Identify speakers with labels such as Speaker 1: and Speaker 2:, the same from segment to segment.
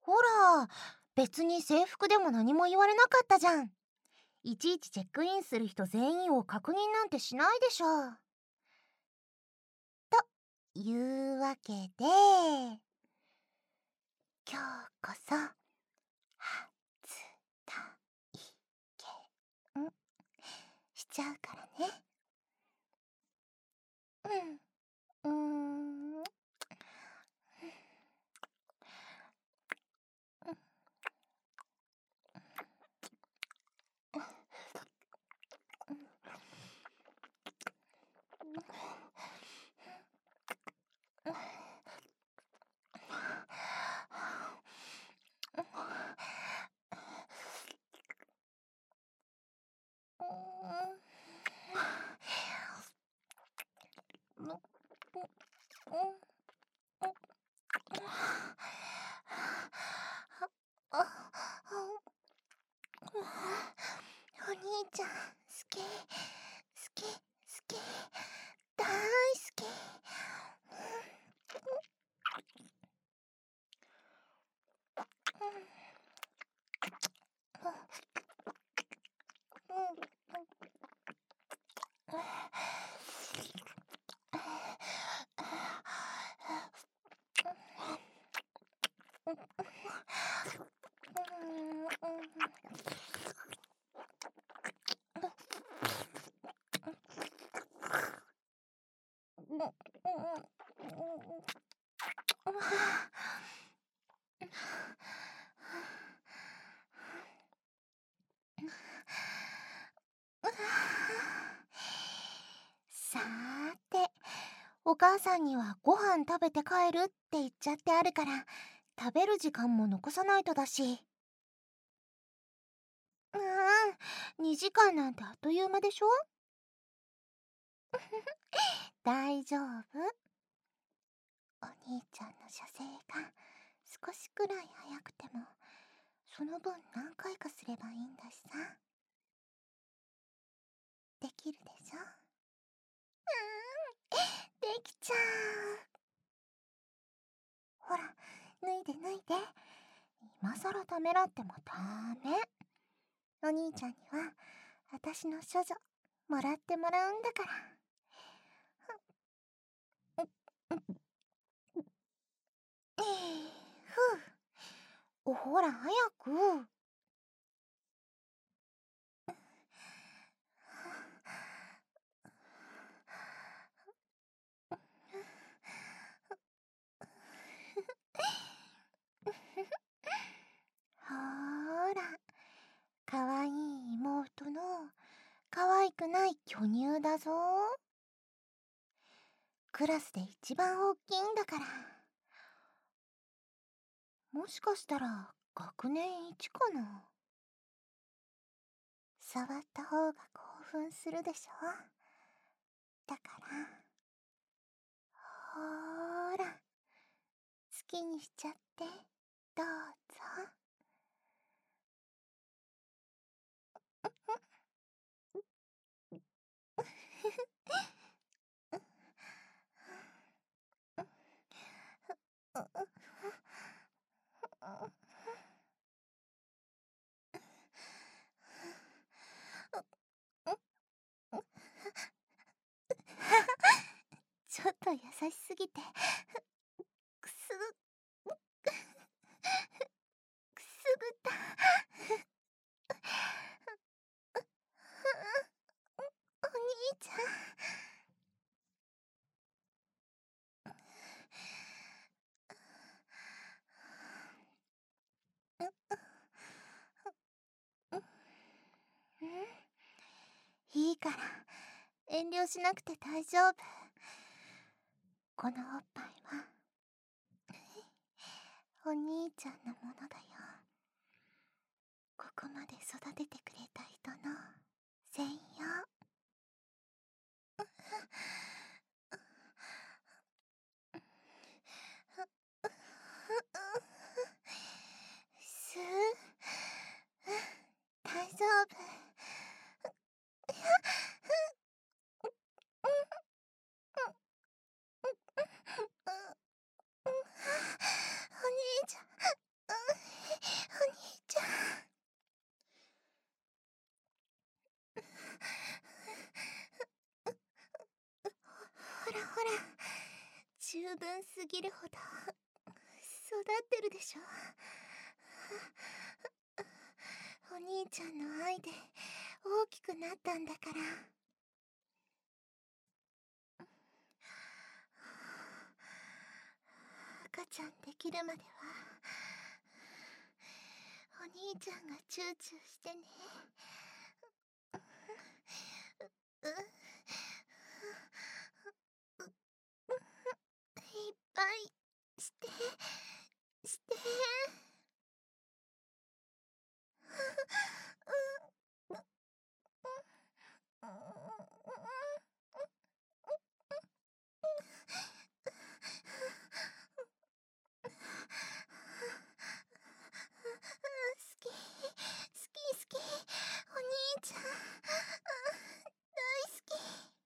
Speaker 1: ほら、別に制服でも何も言われなかったじゃん。いちいちチェックインする人全員を確認なんてしないでしょ。というわけで、今日こそ初体験しちゃうからね。お兄ちゃん、好き大好き。さーて、お母さんにはご飯食べて帰るって言っちゃってあるから、食べる時間も残さないとだし。2時間なんてあっという間でしょ。大丈夫。お兄ちゃんの射精が少しくらい早くても、その分何回かすればいいんだしさ。できるでしょ。できちゃう。ほら、脱いで。今さらためらってもダメ。お兄ちゃんには私の処女もらってもらうんだから。ほら早く。ほーら、かわいい妹のかわいくない巨乳だぞ。クラスで一番大きいんだから。もしかしたら学年一かな。触った方が興奮するでしょ。だからほーら、好きにしちゃってどうぞ。ちょっと優しすぎてくすぐったお兄ちゃん。いいから遠慮しなくて大丈夫。このおっぱいはお兄ちゃんのものだよ。ここまで育ててくれた人の専用。大丈夫。お兄ちゃん。 分すぎるほど育ってるでしょ。お兄ちゃんの愛で大きくなったんだから。赤ちゃんできるまではお兄ちゃんがチューチューしてね。いっぱいしてして。好き好き、お兄ちゃん大好き。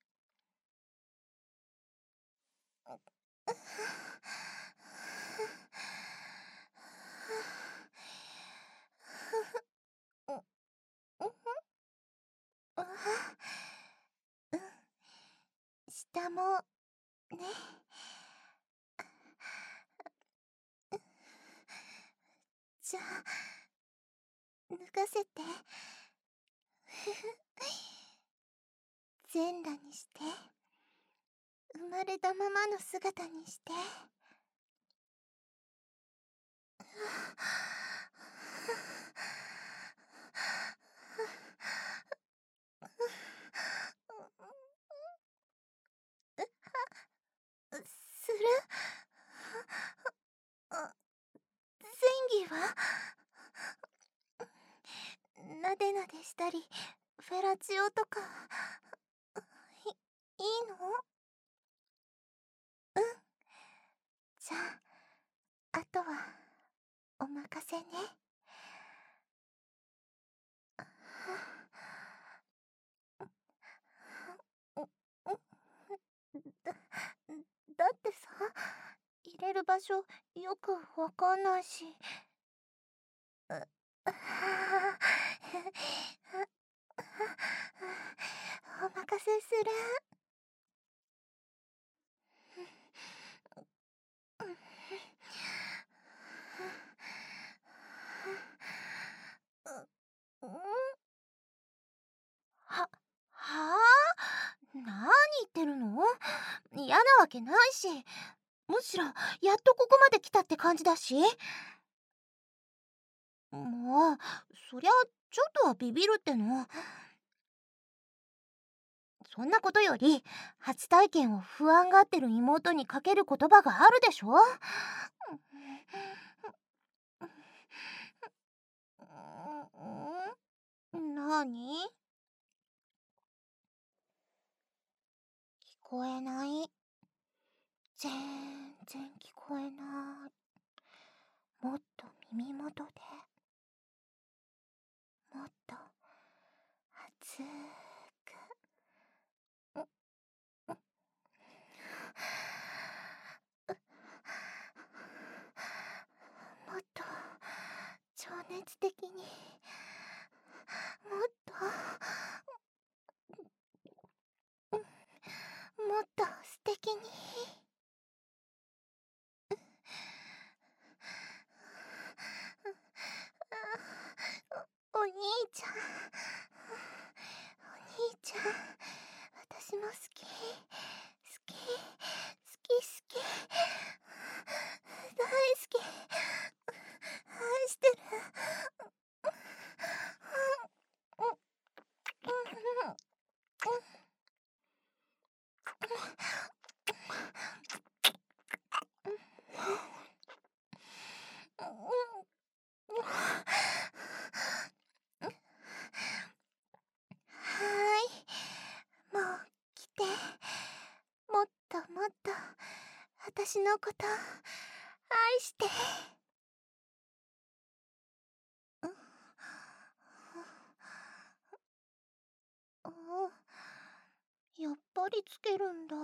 Speaker 1: 下もね。じゃあ脱がせて。全裸にして、生まれたままの姿にして。する？前儀は？なでなでしたりフェラチオとかいいの？うん。じゃああとはお任せね。だだってさ、入れる場所よくわかんないし。お任せする。はあ？何言ってるの？嫌なわけないし、むしろやっとここまで来たって感じだし。もうそりゃちょっとはビビるっての。そんなことより初体験を不安がってる妹にかける言葉があるでしょ。なに？聞こえない。全然聞こえない。もっと耳元で、もっと熱く。もっと情熱的に、もっともっと素敵に。お兄ちゃん、お兄ちゃん、私も好き、好き、好き、好き、大好き、愛してる。もう来て。もっともっと私のこと愛して。やっぱりつけるんだ。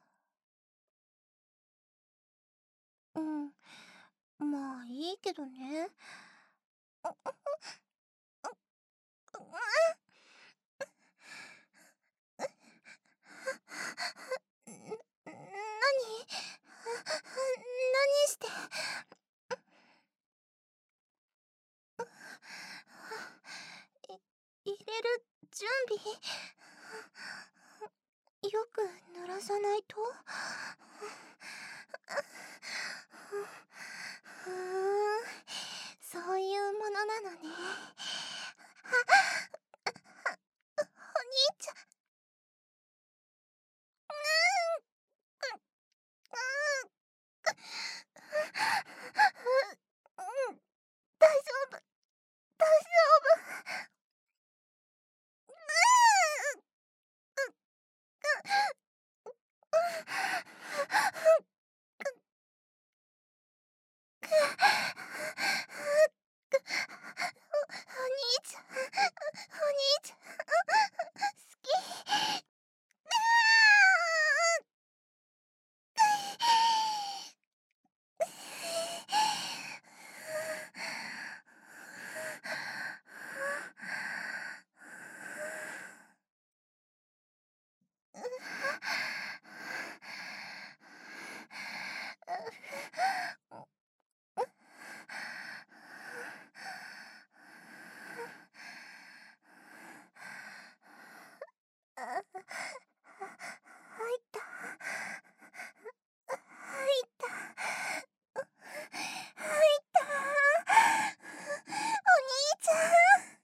Speaker 1: うん、まあいいけどね。なに？ よく濡らさないと。そういうものなのね。お兄ちゃん。大丈夫、大丈夫。お兄ちゃん、お兄ちゃん、好き。入った。入った。入った。お兄ちゃん。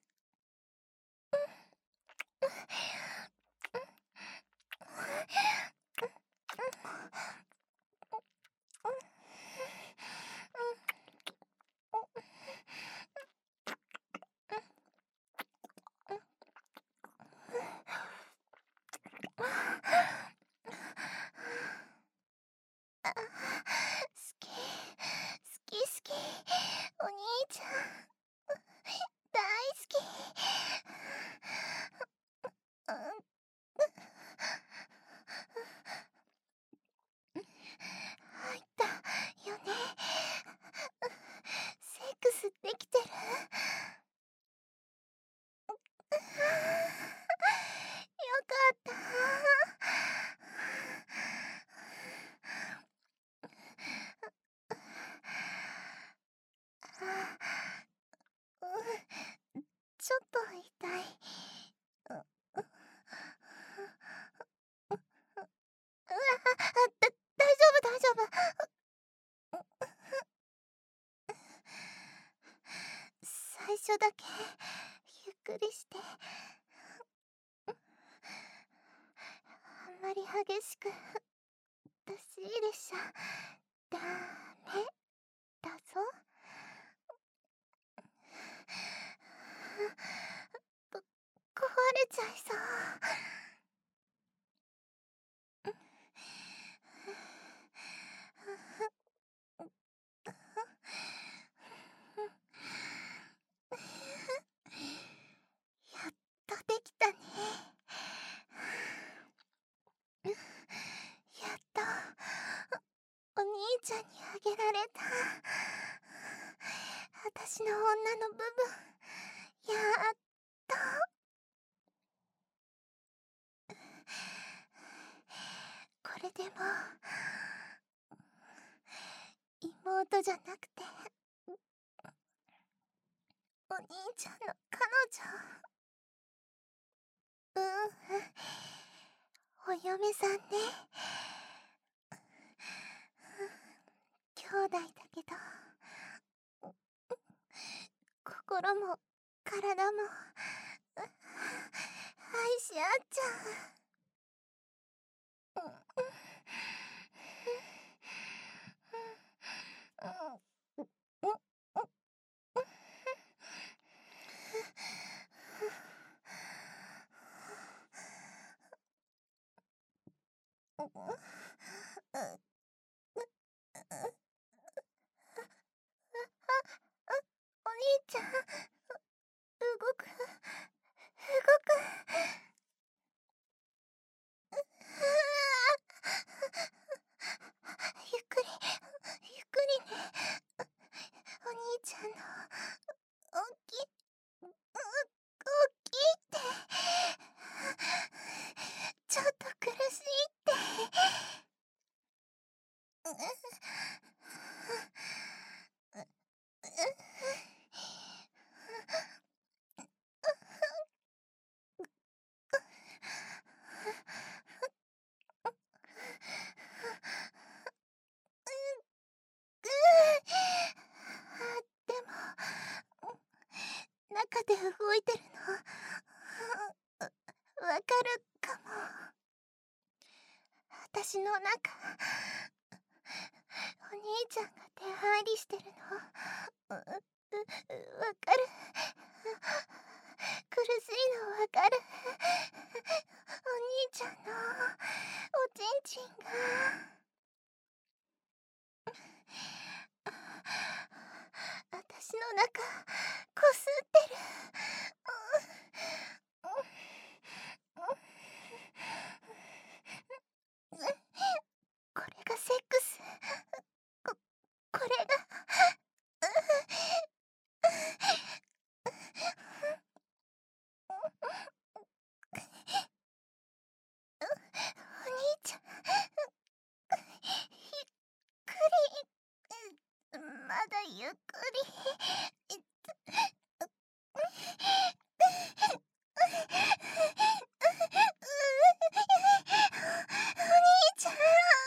Speaker 1: 好き、好き好き。お兄ちゃん、大好き。入ったよね。セックスできてる。よかった。ちょっと痛い。大丈夫、大丈夫。最初だけゆっくりして。あんまり激しく出し入れしちゃダメだぞ。壊れちゃいそう。やっとできたね。やっとお兄ちゃんにあげられた。私の女の部分、やっと。これでも妹じゃなくてお兄ちゃんの彼女。お嫁さんね。兄弟だけど心も体も愛し合っちゃう。お兄ちゃん、動く。 中で動いてるの。わかるかも。私の中、お兄ちゃんが出入りしてるの。わかる。苦しいのわかる。お兄ちゃんのおちんちんが。私の中こすってる。これがセックス。これがお兄ちゃん、ゆっくり、まだゆっくり。お兄ちゃん。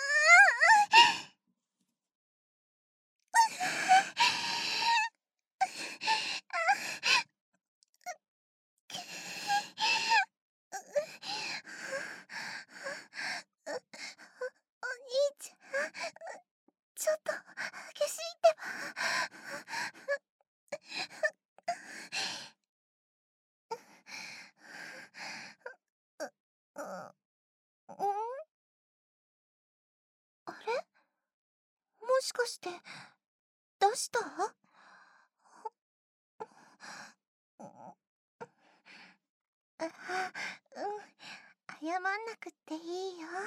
Speaker 1: お兄ちゃん、ちょっと激しいってば。あれ、もしかして出した？謝んなくっていいよ。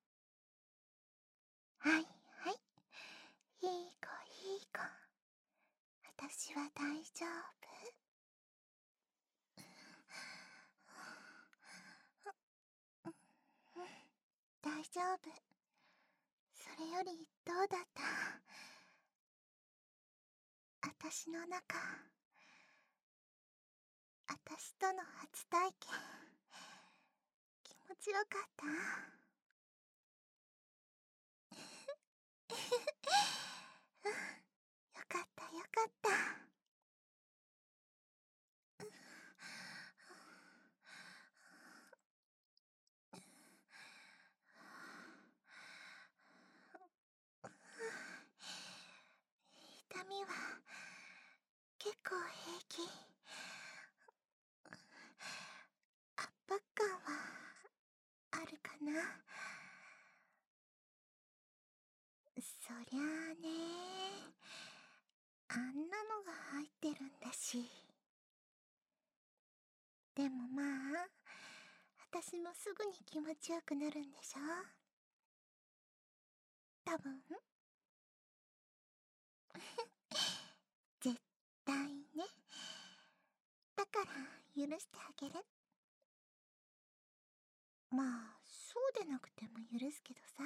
Speaker 1: はいはい、いい子いい子。私は大丈夫。大丈夫。それよりどうだった？私の中、私との初体験、気持ちよかった？よかったよかった。痛みは結構平気。圧迫感はあるかな。そりゃあね、あんなのが入ってるんだし。でもまあ、私もすぐに気持ちよくなるんでしょ？多分。絶対ね。だから許してあげる。まあ、そうでなくても許すけどさ。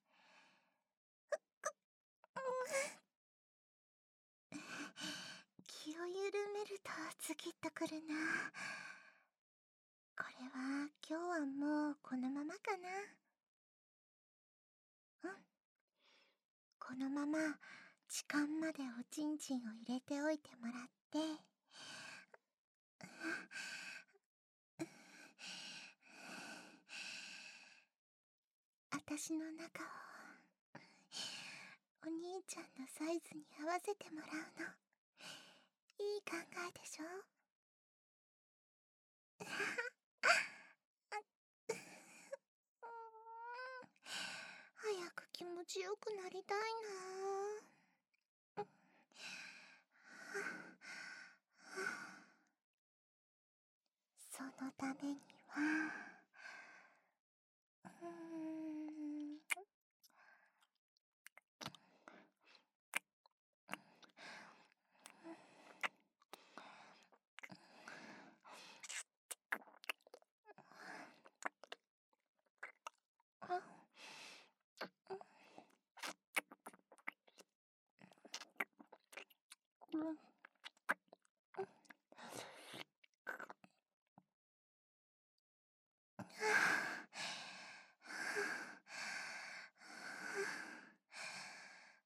Speaker 1: 気を緩めるとズキッとくるな。これは今日はもうこのままかな。うん。このまま時間までおちんちんを入れておいてもらって、私の中をお兄ちゃんのサイズに合わせてもらうの。いい考えでしょ？早く気持ちよくなりたいな。そのためには、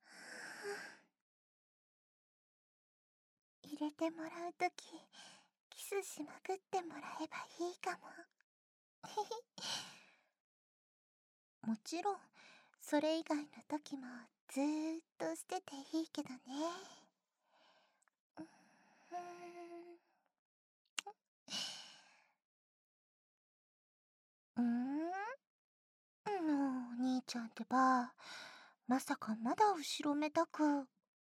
Speaker 1: 入れてもらうとき、 キスしまくってもらえばいいかも。もちろんそれ以外の時もずーっとしてていいけどね。うーん。お兄ちゃんってば、まさかまだ後ろめたく。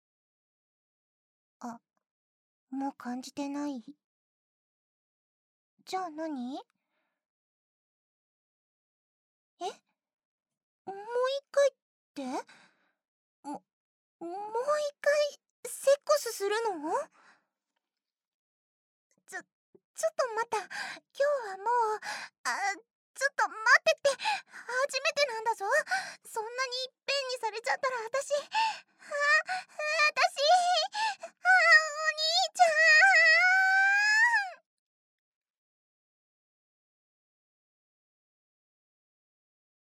Speaker 1: あ、もう感じてない？じゃあ何？え、もう一回って？もう一回セックスするの？